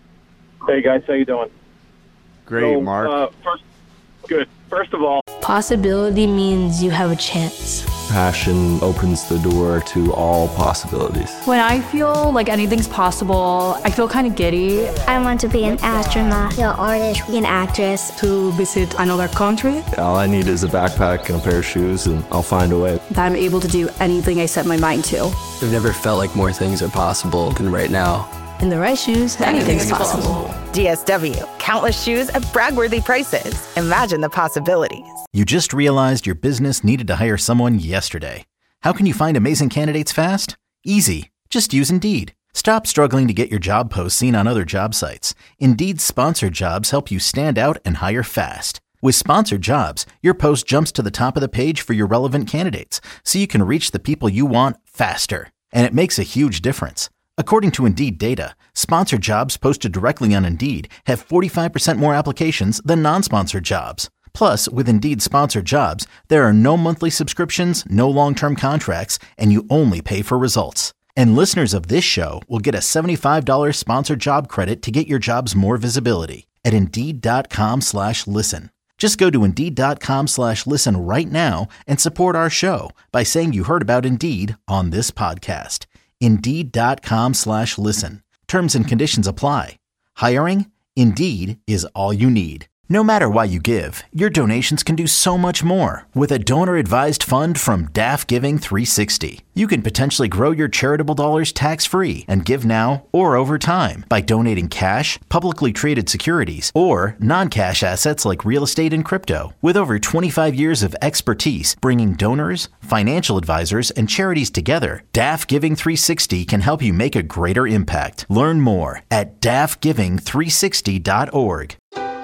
Hey, guys. How you doing? Great, so, Mark. Uh, first, good. First of all, Possibility means you have a chance. Passion opens the door to all possibilities. When I feel like anything's possible, I feel kind of giddy. I want to be an astronaut, an artist, an actress. To visit another country. All I need is a backpack and a pair of shoes, and I'll find a way. That I'm able to do anything I set my mind to. I've never felt like more things are possible than right now. In the right shoes, anything's possible. D S W. Countless shoes at brag-worthy prices. Imagine the possibilities. You just realized your business needed to hire someone yesterday. How can you find amazing candidates fast? Easy. Just use Indeed. Stop struggling to get your job posts seen on other job sites. Indeed's sponsored jobs help you stand out and hire fast. With sponsored jobs, your post jumps to the top of the page for your relevant candidates, so you can reach the people you want faster. And it makes a huge difference. According to Indeed data, sponsored jobs posted directly on Indeed have forty-five percent more applications than non-sponsored jobs. Plus, with Indeed sponsored jobs, there are no monthly subscriptions, no long-term contracts, and you only pay for results. And listeners of this show will get a seventy-five dollars sponsored job credit to get your jobs more visibility at Indeed.com slash listen. Just go to Indeed.com slash listen right now and support our show by saying you heard about Indeed on this podcast. Indeed.com slash listen. Terms and conditions apply. Hiring? Indeed is all you need. No matter why you give, your donations can do so much more with a donor-advised fund from D A F Giving three sixty. You can potentially grow your charitable dollars tax-free and give now or over time by donating cash, publicly traded securities, or non-cash assets like real estate and crypto. With over twenty-five years of expertise bringing donors, financial advisors, and charities together, D A F Giving three sixty can help you make a greater impact. Learn more at D A F giving three sixty dot org.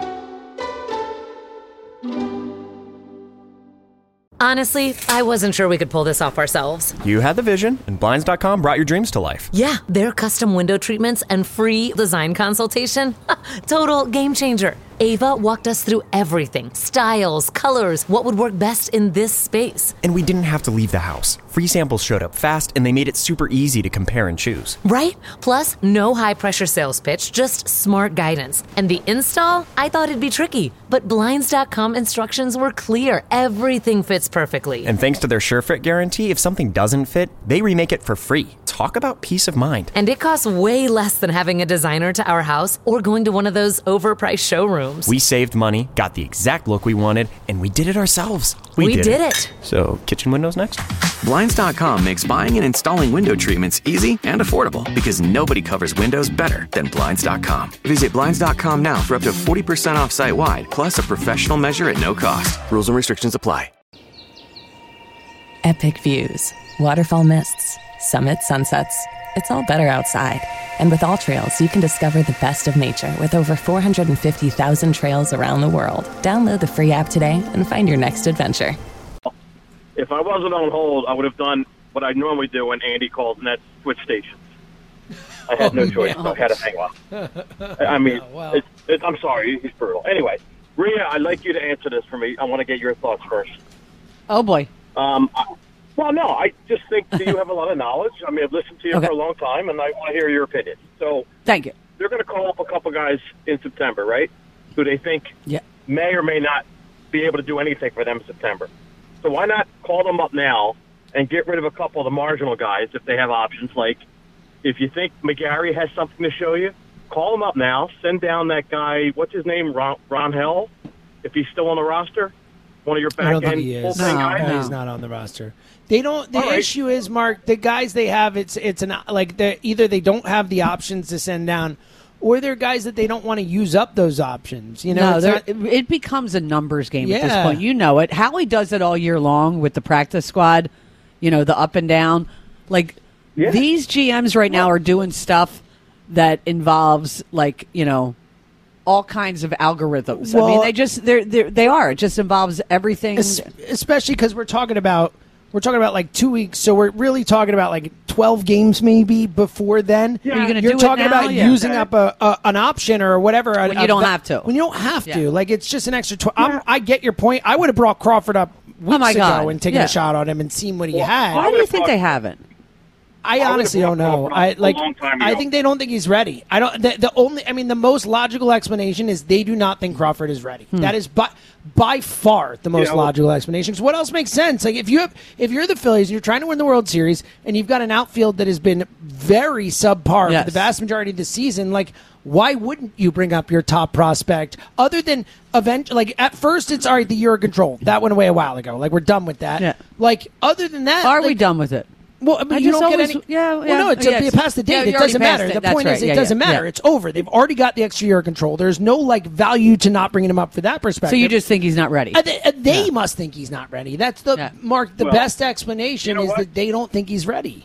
Honestly, I wasn't sure we could pull this off ourselves. You had the vision, and Blinds dot com brought your dreams to life. Yeah, their custom window treatments and free design consultation. Total game changer. Ava walked us through everything. Styles, colors, what would work best in this space. And we didn't have to leave the house. Free samples showed up fast, and they made it super easy to compare and choose. Right? Plus, no high-pressure sales pitch, just smart guidance. And the install? I thought it'd be tricky. But Blinds dot com instructions were clear. Everything fits perfectly. And thanks to their SureFit guarantee, if something doesn't fit, they remake it for free. Talk about peace of mind. And it costs way less than having a designer to our house or going to one of those overpriced showrooms. We saved money, got the exact look we wanted, and we did it ourselves. We, we did, did it. it. So, kitchen windows next? Blinds dot com makes buying and installing window treatments easy and affordable because nobody covers windows better than Blinds dot com. Visit Blinds dot com now for up to forty percent off site-wide, plus a professional measure at no cost. Rules and restrictions apply. Epic views, waterfall mists, summit sunsets. It's all better outside. And with All Trails, you can discover the best of nature with over four hundred fifty thousand trails around the world. Download the free app today and find your next adventure. if I wasn't on hold, I would have done what I normally do when Andy calls, and that's switch stations. I had no choice, so I had to hang up. I mean, well. it's, it's, I'm sorry, he's brutal. Anyway, Rhea, I'd like you to answer this for me. I want to get your thoughts first. Oh, boy. Um, I, well, no, I just think that you have a lot of knowledge. I mean, I've listened to you okay. for a long time, and I want to hear your opinion. So, thank you. They're going to call up a couple guys in September, right, who they think yeah. may or may not be able to do anything for them in September. So why not call them up now and get rid of a couple of the marginal guys if they have options like if you think McGarry has something to show you, call him up now. Send down that guy. What's his name? Ron, Ron Hell, if he's still on the roster. One of your I don't back think end he is. bullpen No, guys. no, he's not on the roster. They don't. The All right. issue is, Mark, the guys they have, it's it's an like they either they don't have the options to send down, or they're guys that they don't want to use up those options. You know, no, it's there- not- it, it becomes a numbers game at this Yeah. point. You know it. Howie does it all year long with the practice squad. You know, the up and down. Like these G Ms right now are doing stuff that involves like you know. all kinds of algorithms. I mean, Well- they just they're, they're they are. It just involves everything. Es- especially because we're talking about we're talking about like two weeks, so we're really talking about like twelve games maybe before then. Yeah. Are you gonna You're do it talking now? about Yeah. using up a, a an option or whatever. a- When you a- don't have to. When you don't have Yeah. to, like it's just an extra. Tw- I'm, I get your point. I would have brought Crawford up weeks Oh my God. ago and taken Yeah. a shot on him and seen what he had. Why do you think they haven't? I honestly don't know. I like. I think they don't think he's ready. I don't. The, the only. I mean, the most logical explanation is they do not think Crawford is ready. Hmm. That is by by far the most Yeah. logical explanation. 'Cause what else makes sense? Like if you have, if you're the Phillies and you're trying to win the World Series and you've got an outfield that has been very subpar Yes. for the vast majority of the season, like. Why wouldn't you bring up your top prospect other than event? Like at first, it's all right. The year of control that went away a while ago. Like we're done with that. Yeah. Like other than that, Are we like, done with it? Well, I mean, I you just don't always- get any. yeah, well, yeah. no, it's Oh, yes. a, past the date. Yeah, it you already doesn't passed matter. it. The That's point right. is, it Yeah, doesn't yeah, matter. yeah. It's over. They've already got the extra year of control. There's no like value to not bringing him up for that perspective. So you just think he's not ready? Uh, they uh, they must think he's not ready. That's the Mark. The Well, best explanation you know is what? that they don't think he's ready.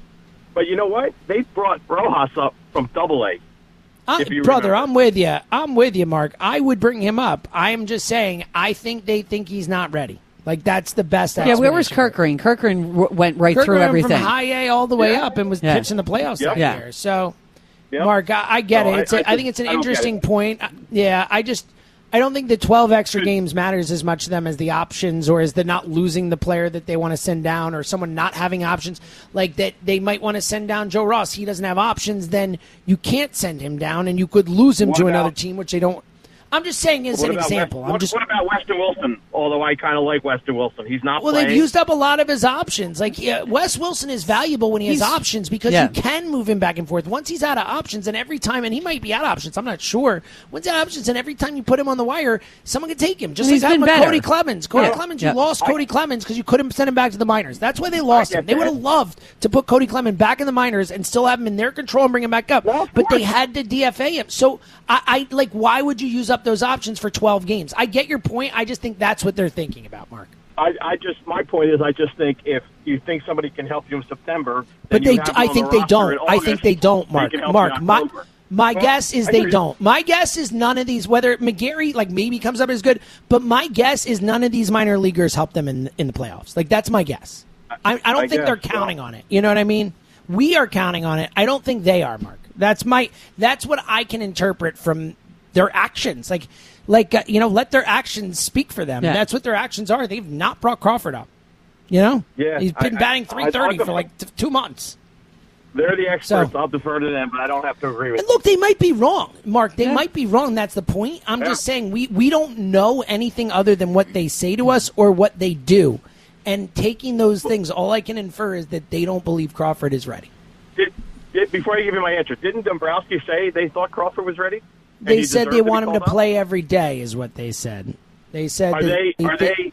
But you know what? They brought Rojas up from Double A. I, If you brother, remember. I'm with you. I'm with you, Mark. I would bring him up. I am just saying. I think they think he's not ready. Like that's the best. Yeah, where was Kirk Green? Kirk Green w- went right Kirk through went everything. from high A all the way Yeah. up and was Yeah. pitching the playoffs Yep. that Yeah. year. So, Mark, I, I get No, it. I- It's I a, I just- think it's an I don't get interesting it. point. Uh, Yeah, I just I don't think the twelve extra games matters as much to them as the options or as the not losing the player that they want to send down or someone not having options. Like that they might want to send down Joe Ross. He doesn't have options. Then you can't send him down, and you could lose him What to about- another team, which they don't. I'm just saying as What an about example. West- I'm what, just what about Weston Wilson? Although I kind of like Weston Wilson, he's not. Well, playing. they've used up a lot of his options. Like yeah, Wes Wilson is valuable when he has He's- options because yeah. you can move him back and forth. Once he's out of options, and every time, and he might be out of options, I'm not sure. Once he's out of options, and every time you put him on the wire, someone can take him. Just And like he's happened been with better. Cody Clemens. Cody Yeah. Clemens, Yeah. you lost Cody Clemens because you couldn't send him back to the minors. That's why they lost I him. get They would that. have loved to put Cody Clemens back in the minors and still have him in their control and bring him back up. But they had to D F A him. So I, I like, why would you use up those options for twelve games? I get your point. I just think that's what they're thinking about, Mark. I, I just my point is I just think if you think somebody can help you in September, But then they, you have them I on think the they roster don't. in I think August, they don't, they Mark. can help Mark, you in my October. my Well, guess is I they agree. don't. My guess is none of these. Whether McGarry like maybe comes up as good, but my guess is none of these minor leaguers help them in in the playoffs. Like that's my guess. I, I don't I think they're guess, counting well. on it. You know what I mean? We are counting on it. I don't think they are, Mark. That's my. That's what I can interpret from their actions. Like, like uh, you know, let their actions speak for them. Yeah. That's what their actions are. They've not brought Crawford up. You know, Yeah, he's been I- I- batting I- three thirty I- for like t- two months. They're the experts. So- I'll defer to them, but I don't have to agree with. And look, they might be wrong, Mark. They might be wrong. That's the point. I'm Yeah. just saying we, we don't know anything other than what they say to us or what they do. And taking those things, all I can infer is that they don't believe Crawford is ready. Did, did, before I give you my answer, didn't Dombrowski say they thought Crawford was ready? And They he said deserved they to be want him to called up? play every day, is what they said. They said Are that they? Are they?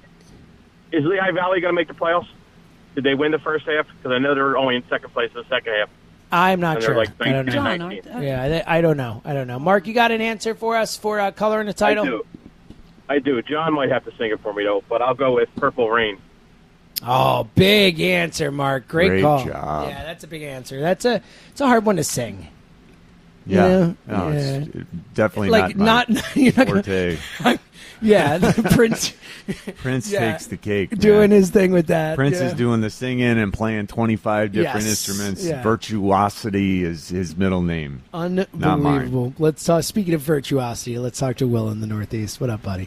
Is Lehigh Valley going to make the playoffs? Did they win the first half? Because I know they're only in second place in the second half. I'm not And they're sure. like I don't know. nineteen, nineteen. Yeah, I, I don't know. I don't know. Mark, you got an answer for us for uh, color in the title? I do. I do. John might have to sing it for me though, but I'll go with Purple Rain. Oh, big answer, Mark. Great, Great call. job. Yeah, that's a big answer. That's a it's a hard one to sing. You Yeah, know? no, Yeah. it's definitely Like, not my not- you're not gonna- forte. Yeah, the Prince. Prince Yeah, takes the cake. doing man. his thing with that. Prince yeah. is doing the singing and playing twenty-five different Yes, instruments. yeah. Virtuosity is his middle name. Not mine. Unbelievable. Let's talk. Speaking of virtuosity, let's talk to Will in the Northeast. What up, buddy?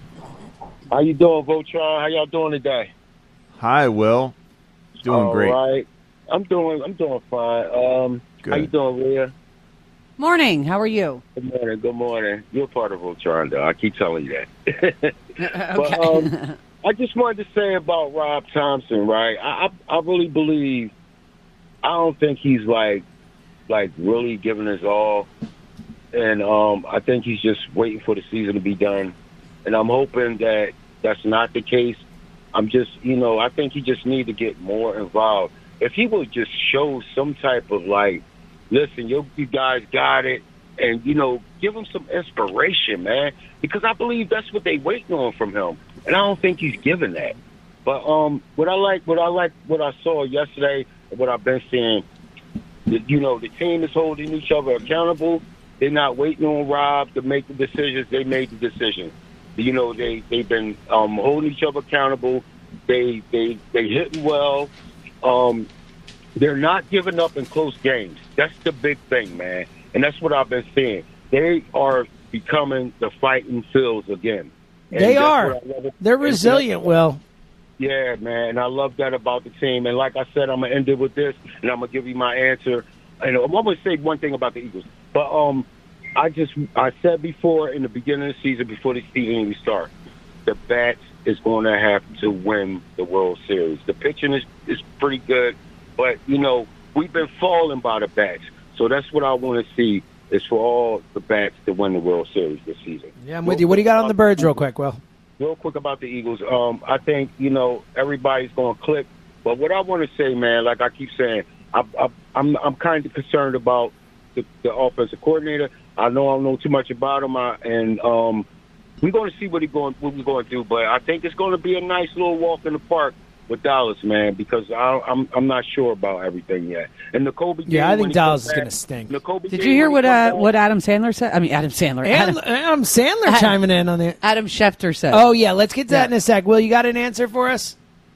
How you doing, Voltron? How y'all doing today? Hi, Will. Doing All great. right. I'm doing. I'm doing fine. Um, how you doing, Leah? Morning. How are you? Good morning. Good morning. You're part of Voltron, though. I keep telling you that. Okay. But um, I just wanted to say about Rob Thompson, right? I, I I really believe. I don't think he's like like really giving his all. And um, I think he's just waiting for the season to be done. And I'm hoping that that's not the case. I'm just, you know, I think he just need to get more involved. If he would just show some type of like, listen, you, you guys got it, and, you know, give him some inspiration, man, because I believe that's what they waiting on from him. And I don't think he's giving that. But um, what I like, what I like, what I saw yesterday, and what I've been seeing, that, you know, the team is holding each other accountable. They're not waiting on Rob to make the decisions. They made the decision. You know, they they've been um, holding each other accountable. They they they hitting well. Um, they're not giving up in close games. That's the big thing, man. And that's what I've been seeing. They are becoming the fighting Phils again. And they that's are. what I love. They're resilient, Will. Yeah, man. I love that about the team. And like I said, I'm gonna end it with this, and I'm gonna give you my answer. And I'm gonna say one thing about the Eagles, but um, I just I said before in the beginning of the season, before the season even starts, the Bats is going to have to win the World Series. The pitching is is pretty good, but you know we've been falling by the Bats, so that's what I want to see is for all the Bats to win the World Series this season. Yeah, I'm with you. What do you got on the Birds, real quick, Will? Real quick about the Eagles. Um, I think you know everybody's going to click, but what I want to say, man, like I keep saying. I, I, I'm I'm kind of concerned about the, the offensive coordinator. I know I don't know too much about him, I, and um, we're going to see what he going what we're going to do. But I think it's going to be a nice little walk in the park with Dallas, man, because I, I'm I'm not sure about everything yet. And the Kobe game, yeah, I think Dallas is back, going to stink. Did you hear what uh, what Adam Sandler said? I mean, Adam Sandler. Adam, Adam Sandler Adam, chiming in on it. Adam Schefter said. Oh yeah, let's get to that yeah. in a sec. Will, you got an answer for us?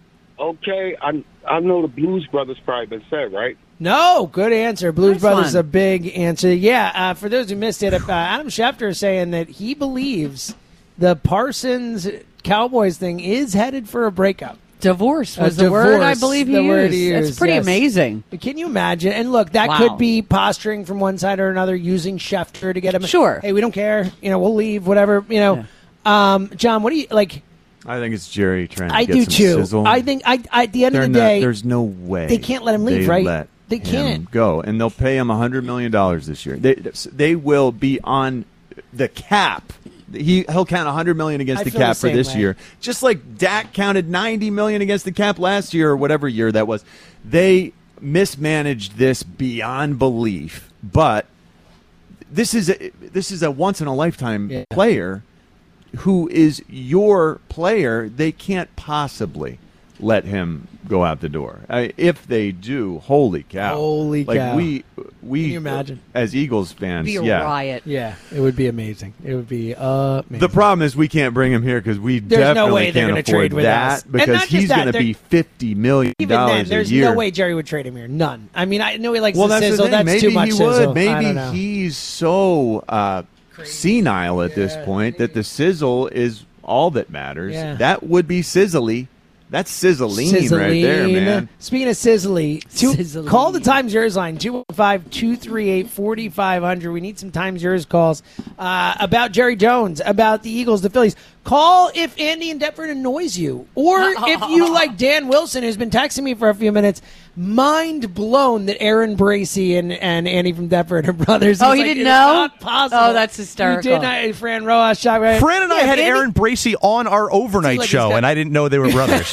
Okay, I I know the Blues Brothers probably been said, right? No, good answer. Blues Nice Brothers one. is a big answer. Yeah, uh, for those who missed it, uh, Adam Schefter is saying that he believes the Parsons Cowboys thing is headed for a breakup. Divorce was A the word I divorce, believe he the used. word he That's used, pretty yes. amazing. Can you imagine? And look, that Wow. could be posturing from one side or another, using Schefter to get him. Sure. Hey, we don't care. You know, we'll leave. Whatever. You know, um, John. What do you like? I think it's Jerry trying to I get do some too. sizzle. I think. I, I. At the end They're of the not- day, there's no way they can't let him leave. they Right? let They him can't go, and they'll pay him a hundred million dollars this year. They they will be on the cap. He he'll count a hundred million against I the feel cap the for same this way. year, just like Dak counted ninety million against the cap last year or whatever year that was. They mismanaged this beyond belief, but this is a, this is a once in a lifetime Yeah. player who is your player. They can't possibly let him go out the door. I, if they do, holy cow! Holy like cow. we we Can you imagine? as Eagles fans, Be a yeah. riot. Yeah, it would be amazing. It would be uh, amazing. The problem is we can't bring him here because we There's no definitely way they're can't gonna afford trade with that us. And because not just he's that, going to they're- be fifty million Even then, dollars a there's year. no way Jerry would trade him here. None. I mean, I know he likes well, the that's sizzle. the thing. That's Maybe too much he sizzle. would. I Maybe don't know. he's so uh, senile at this point that the sizzle is all that matters. Yeah. That would be sizzly. That's sizzling right there, Sizzling. man. Speaking of sizzly, two, Sizzling. call the Times Yours line, two one five, two three eight, four five zero zero. We need some Times Yours calls uh, about Jerry Jones, about the Eagles, the Phillies. Call if Andy in Deptford annoys you. Or if you, like Dan Wilson, who's been texting me for a few minutes, mind blown that Aaron Bracey and, and Andy from Deptford are brothers. Oh, He's he like, didn't "It's know? not possible. Oh, that's hysterical. You did not, Fran Rojas, shock, right? Fran and I Yeah, had Andy- Aaron Bracey on our overnight Like he's show, got- and I didn't know they were brothers.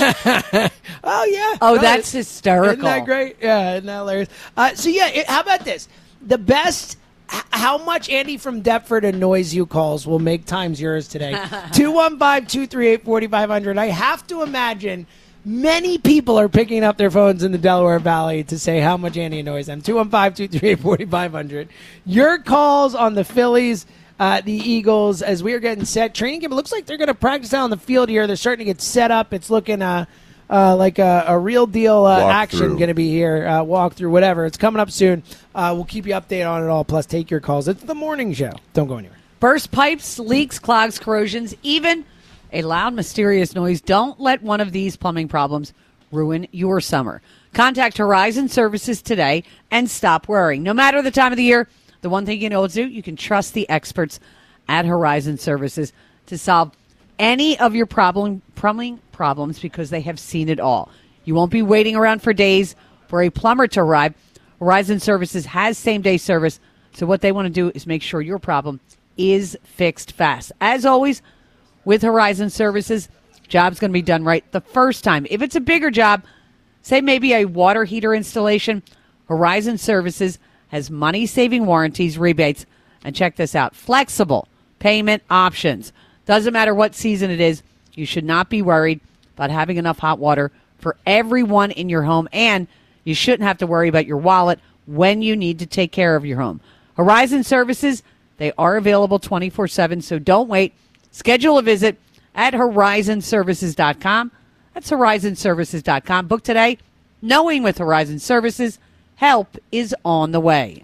Oh, yeah. Oh, No, that's it- hysterical. Isn't that great? Yeah, isn't that hilarious? Uh, so, yeah, it, how about this? The best, h- how much Andy from Deptford annoys you calls will make Times Yours today. two one five, two three eight, four five zero zero. I have to imagine many people are picking up their phones in the Delaware Valley to say how much Andy annoys them. two one five, two three eight, four five zero zero. Your calls on the Phillies, uh, the Eagles, as we are getting set. Training camp, it looks like they're going to practice out on the field here. They're starting to get set up. It's looking uh, uh, like a, a real deal uh, Walk action through. going to be here. Uh, walk through, whatever. It's coming up soon. Uh, we'll keep you updated on it all, plus take your calls. It's the morning show. Don't go anywhere. Burst pipes, leaks, clogs, corrosions, even a loud, mysterious noise. Don't let one of these plumbing problems ruin your summer. Contact Horizon Services today and stop worrying. No matter the time of the year, the one thing you know is do, you can trust the experts at Horizon Services to solve any of your problem plumbing problems because they have seen it all. You won't be waiting around for days for a plumber to arrive. Horizon Services has same-day service, so what they want to do is make sure your problem is fixed fast. As always, with Horizon Services, job's going to be done right the first time. If it's a bigger job, say maybe a water heater installation, Horizon Services has money-saving warranties, rebates, and check this out, flexible payment options. Doesn't matter what season it is, you should not be worried about having enough hot water for everyone in your home, and you shouldn't have to worry about your wallet when you need to take care of your home. Horizon Services, they are available twenty-four seven, so don't wait. Schedule a visit at horizon services dot com. That's horizon services dot com. Book today, knowing with Horizon Services, help is on the way.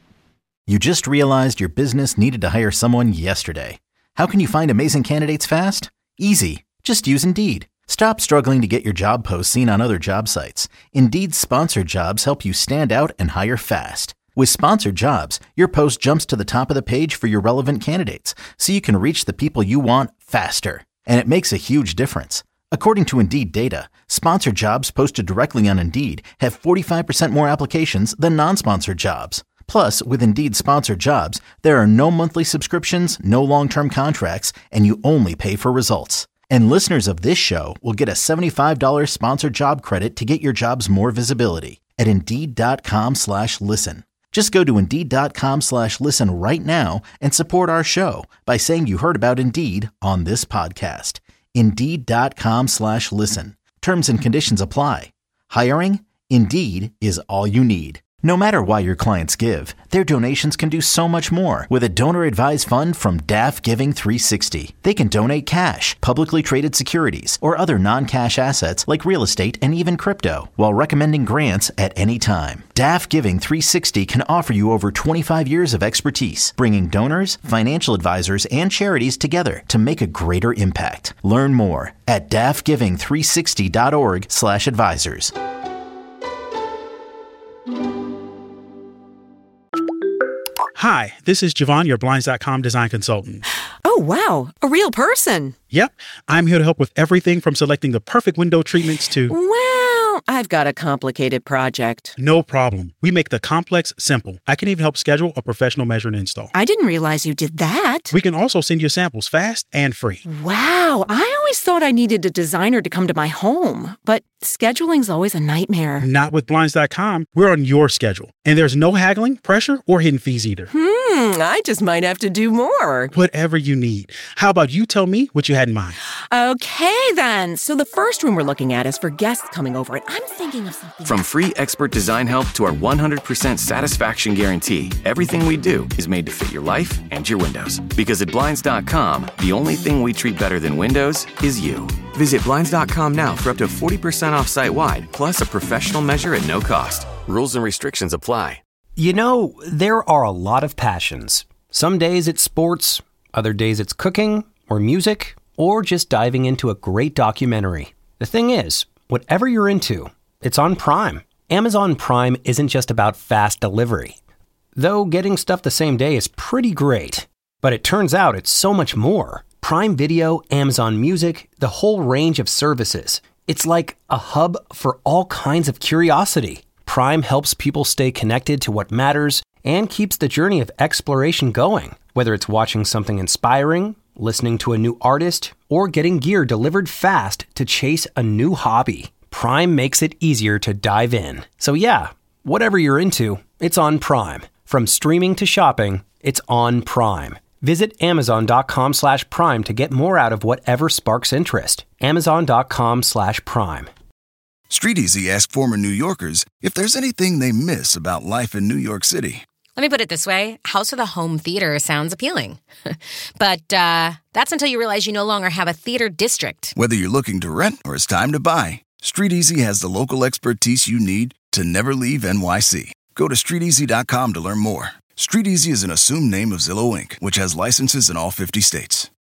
You just realized your business needed to hire someone yesterday. How can you find amazing candidates fast? Easy. Just use Indeed. Stop struggling to get your job posts seen on other job sites. Indeed's sponsored jobs help you stand out and hire fast. With sponsored jobs, your post jumps to the top of the page for your relevant candidates, so you can reach the people you want faster. And it makes a huge difference. According to Indeed data, sponsored jobs posted directly on Indeed have forty-five percent more applications than non-sponsored jobs. Plus, with Indeed sponsored jobs, there are no monthly subscriptions, no long-term contracts, and you only pay for results. And listeners of this show will get a seventy-five dollars sponsored job credit to get your jobs more visibility at Indeed.com slash listen. Just go to Indeed.com slash listen right now and support our show by saying you heard about Indeed on this podcast. Indeed.com slash listen. Terms and conditions apply. Hiring? Indeed is all you need. No matter why your clients give, their donations can do so much more with a donor-advised fund from D A F Giving three sixty. They can donate cash, publicly traded securities, or other non-cash assets like real estate and even crypto, while recommending grants at any time. D A F Giving three sixty can offer you over twenty-five years of expertise, bringing donors, financial advisors, and charities together to make a greater impact. Learn more at D A F giving three sixty dot org slash advisors. Hi, this is Javon, your Blinds dot com design consultant. Oh, wow. A real person. Yep. I'm here to help with everything from selecting the perfect window treatments to... Well, I've got a complicated project. No problem. We make the complex simple. I can even help schedule a professional measure and install. I didn't realize you did that. We can also send you samples fast and free. Wow. I always thought I needed a designer to come to my home, but scheduling's always a nightmare. Not with Blinds dot com. We're on your schedule. And there's no haggling, pressure, or hidden fees either. Hmm, I just might have to do more. Whatever you need. How about you tell me what you had in mind? Okay, then. So the first room we're looking at is for guests coming over, and I'm thinking of something. From free expert design help to our one hundred percent satisfaction guarantee, everything we do is made to fit your life and your windows. Because at Blinds dot com, the only thing we treat better than windows is you. Visit Blinds dot com now for up to forty percent off site-wide, plus a professional measure at no cost. Rules and restrictions apply. You know, there are a lot of passions. Some days it's sports, other days it's cooking, or music, or just diving into a great documentary. The thing is, whatever you're into, it's on Prime. Amazon Prime isn't just about fast delivery. Though getting stuff the same day is pretty great. But it turns out it's so much more. Prime Video, Amazon Music, the whole range of services. It's like a hub for all kinds of curiosity. Prime helps people stay connected to what matters and keeps the journey of exploration going. Whether it's watching something inspiring, listening to a new artist, or getting gear delivered fast to chase a new hobby, Prime makes it easier to dive in. So yeah, whatever you're into, it's on Prime. From streaming to shopping, it's on Prime. Visit Amazon.com slash Prime to get more out of whatever sparks interest. Amazon.com slash Prime. StreetEasy asked former New Yorkers if there's anything they miss about life in New York City. Let me put it this way. House with a home theater sounds appealing. But uh, that's until you realize you no longer have a theater district. Whether you're looking to rent or it's time to buy, StreetEasy has the local expertise you need to never leave N Y C. Go to street easy dot com to learn more. StreetEasy is an assumed name of Zillow Incorporated, which has licenses in all fifty states.